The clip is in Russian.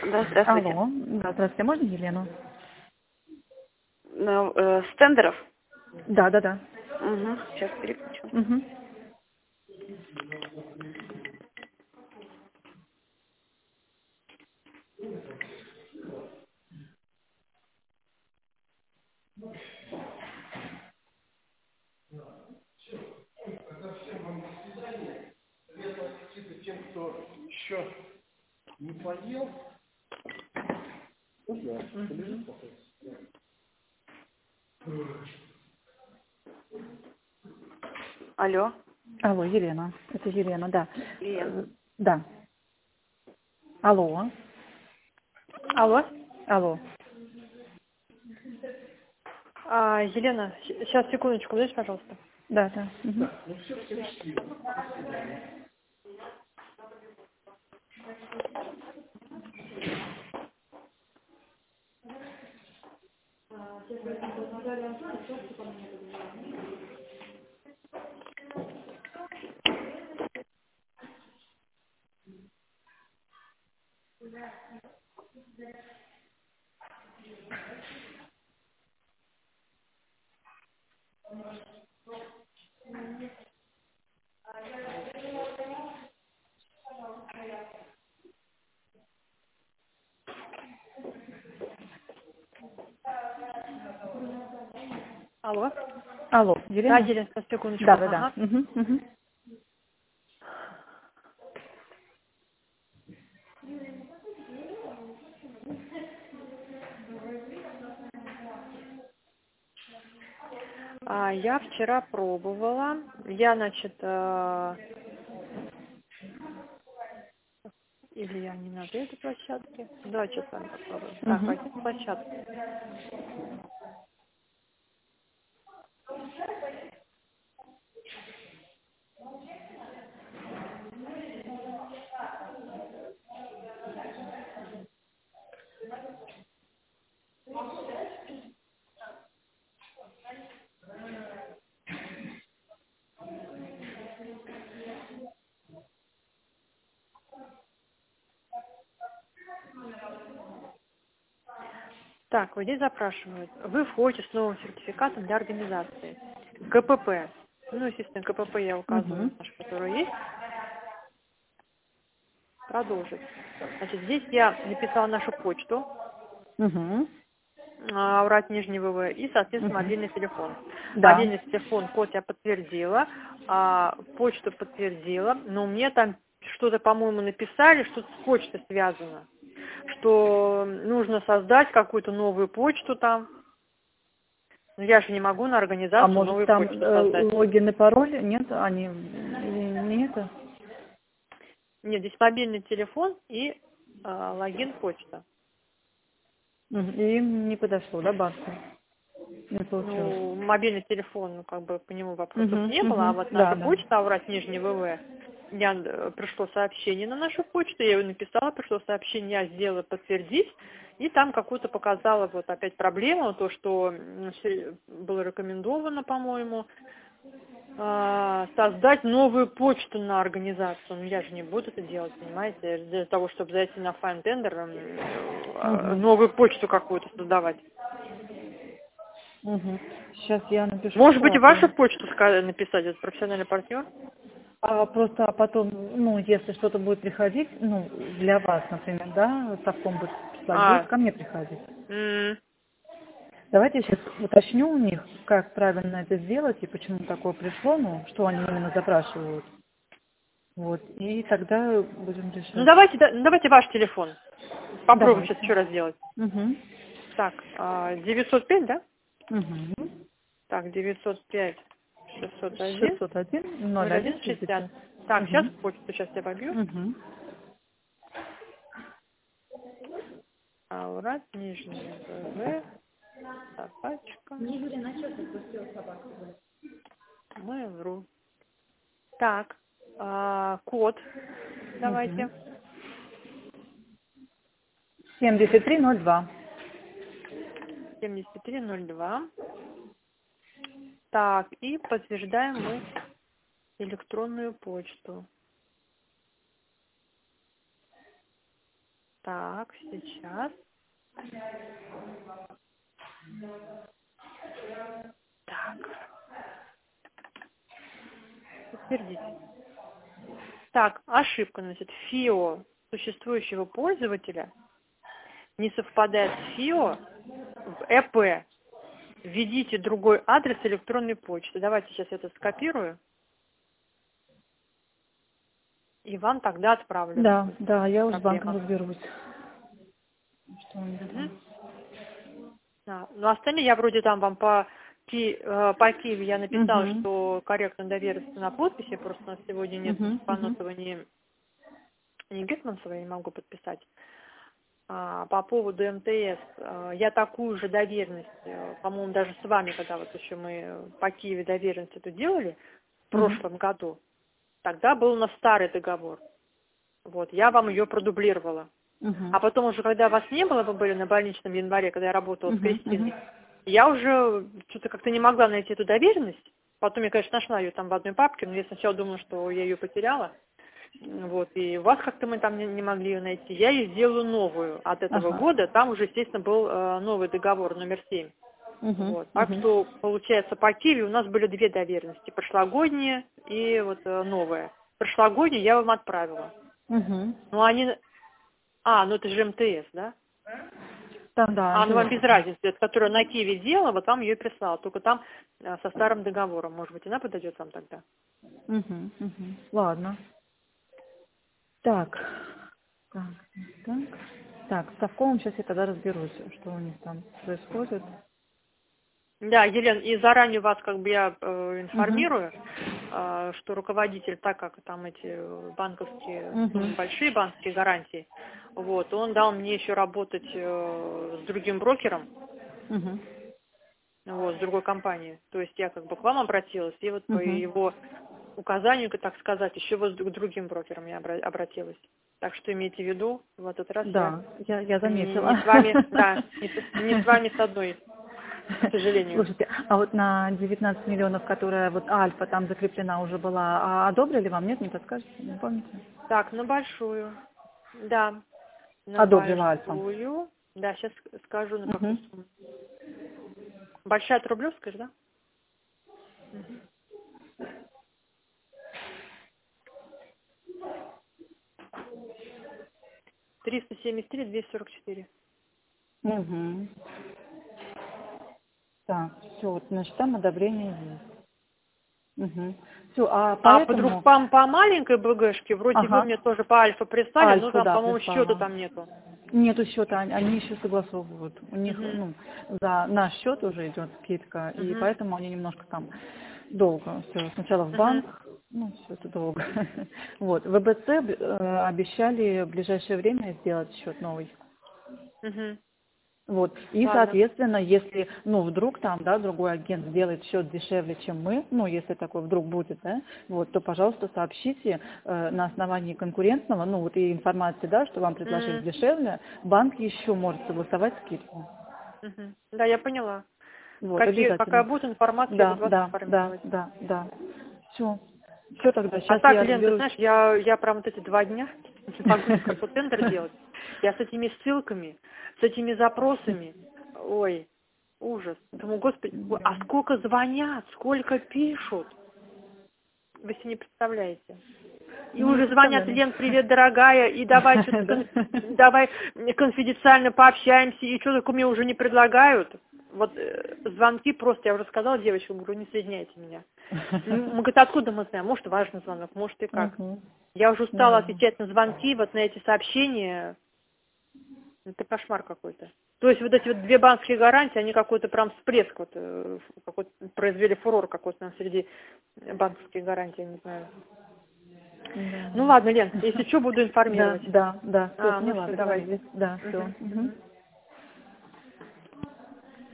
Да, здравствуйте. Алло, да, здравствуйте, можно Елену? С тендеров? Да, да, да. Угу, сейчас переключу. Угу. Тем, кто еще не поел, Угу. Алло, Алло, Елена. Это Елена, да. клиент. Да. Алло. Алло. Алло. Елена, сейчас, секундочку, подождите, пожалуйста. Да, да. Угу. Алло. Алло, Да, Елена? Елена, сейчас, секундочку. Да, да, да. Ага. Угу, угу. Я вчера пробовала. Я, значит, или я не на этой площадке. Давайте с вами попробуем. Так, Угу. пойдем площадку. Так, вот здесь запрашивают. Вы входите с новым сертификатом для организации. КПП. Ну, естественно, КПП я указываю, Угу. наш, который есть. Продолжить. Значит, здесь я написала нашу почту. Угу. Урать Нижний ВВ и, соответственно, Угу. мобильный телефон. Да. Мобильный телефон, код я подтвердила, почту подтвердила, но мне там что-то, по-моему, написали, что-то с почтой связано, что нужно создать какую-то новую почту там. Но я же не могу на А организацию может новую там почту создать. логин и пароль? Нет, они не это? Нет, здесь мобильный телефон и логин почта. Мгм. И им не подошло, да, банку? Не получилось. Ну, мобильный телефон, ну, как бы по нему вопросов Угу, не было, а угу. вот Да, наша да. почта, Урать Нижний ВВ, пришло сообщение на нашу почту, я его написала, пришло сообщение, я сделала подтвердить, и там какую-то показала вот опять проблему, то, что было рекомендовано, по-моему, создать новую почту на организацию. Ну, я же не буду это делать, понимаете, для того, чтобы зайти на Find Tender, Угу. новую почту какую-то создавать. Угу. Сейчас я напишу Может быть, и вашу сразу. почту написать, это профессиональный партнер? Просто потом, ну, если что-то будет приходить, ну, для вас, например, да, совком будет прислать, будет А, ко мне приходить. м, Давайте я сейчас уточню у них, как правильно это сделать и почему такое пришло, ну, что они именно запрашивают. Вот, и тогда будем ну решать. давайте, давайте ваш телефон. Попробуем Давайте. сейчас еще раз сделать. Угу. Так, 905, да? Угу. Так, 905 601 601 01 01 60. 60. Так, сейчас Угу. почту сейчас я побью. Угу. Урат, Нижний ВВ, собачка, Mail.ru. Так, код давайте. Угу. 7302. 7302. Так, и подтверждаем мы электронную почту. Так, сейчас. Так. Подтвердить. Так, ошибка, значит, ФИО существующего пользователя не совпадает с ФИО в ЭП. Введите другой адрес электронной почты. Давайте сейчас это скопирую. И вам тогда отправлю. Да, да, я уже с Проблема. банком разберусь. Что у них там? Мгм. Да. Ну, остальные я вроде там вам по Киеву я написала, Мгм. что корректно довериться на подписи, просто у нас сегодня нет Мгм, Паносова, ни Гетманцева, я не могу подписать. По поводу МТС, я такую же доверенность, по-моему, даже с вами, когда вот еще мы по Киеву доверенность эту делали в прошлом году, тогда был у нас старый договор. Вот, я вам ее продублировала. Мгм. А потом уже, когда вас не было, вы были на больничном январе, когда я работала с Мгм, Кристиной, я уже что-то как-то не могла найти эту доверенность. Потом я, конечно, нашла ее там в одной папке, но я сначала думала, что я ее потеряла. Вот, и у вас как-то мы там не могли ее найти. Я ей сделаю новую от этого Ага. года. Там уже, естественно, был новый договор, номер 7. Мгм, Вот. Так мгм. что, получается, по Киеве у нас были две доверенности. Прошлогодние и вот новая. Прошлогодние я вам отправила. Мгм. Ну, они... ну это же МТС, да? Там, да, Ну вам МТС. без разницы, это которая на Киеве делала, вот вам ее и прислала. Только там со старым договором. Может быть, она подойдет вам тогда? Мгм, мгм. Ладно. Так. Так, так. Так, с Совковым сейчас я тогда разберусь, что у них там происходит. Да, Елена, и заранее вас как бы я Мгм. информирую, что руководитель, так как там эти банковские, Мгм. большие банковские гарантии, вот, он дал мне еще работать с другим брокером, Мгм. вот, с другой компанией. То есть я как бы к вам обратилась, и вот по Мгм. его указанию, так сказать, еще вот к другим брокерам я обратилась. Так что имейте в виду, в этот раз я Да, я заметила. не с вами, да, не с вами с одной, к сожалению. Слушайте, а вот на 19 миллионов, которая вот Альфа там закреплена уже была, одобрили вам, нет, не подскажете, не помните? Так, на большую. Да, на Одобрила Альфа. большую. Да, сейчас скажу, на какую Угу. сумму. Большая от Рублевской же, да? Мгм. $373,244. Угу. Так, все, вот, значит, там одобрение есть. Угу. Все, а А поэтому... по маленькой БГшке, вроде вы Ага, мне тоже по Альфа прислали, но Альфу, там, да, по-моему, счета прислала. там нету. Нету счета, они еще согласовывают. У них, Угу. ну, за наш счет уже идет скидка, и Угу. поэтому они немножко там долго. Все, сначала в Угу. банк, ну, все это долго. Вот, ВБЦ обещали в ближайшее время сделать счет новый. Угу. Вот. И, Ладно. соответственно, если, ну, вдруг там, да, другой агент сделает счет дешевле, чем мы, ну, если такой вдруг будет, да, вот, то, пожалуйста, сообщите на основании конкурентного, ну, вот и информации, да, что вам предложили Угу. дешевле, банк еще может согласовать скидку. Угу. Да, я поняла. Вот, Какая обязательно. будет информация, я Да, буду вас да, да, информировать. да, да. Все. Все тогда, А сейчас так, я Лен, ты разберусь. знаешь, я прям вот эти 2 дня не могу никакой тендер делать. Я с этими ссылками, с этими запросами, ой, ужас. Думаю, господи, а сколько звонят, сколько пишут. Вы себе не представляете. И Ну, я уже звонят: представляю. Лен, привет, дорогая, и давай что-то, давай конфиденциально пообщаемся, и что только мне уже не предлагают. Вот звонки просто, я уже сказала девочкам, говорю, не соединяйте меня. Мы, говорит, откуда мы знаем? Может, важный звонок, может, и как. Мгм. Я уже Ну устала да. отвечать на звонки, вот на эти сообщения. Это кошмар какой-то. То есть вот эти вот 2 банковские гарантии, они какой-то прям всплеск, вот, какой-то произвели фурор какой-то там среди банковских гарантий, я не знаю. Да. Ну ладно, Лен, если что, буду Да, информировать. да, да, все, Ну поняла, все, давайте. договорились. Да, все. Мгм, мгм.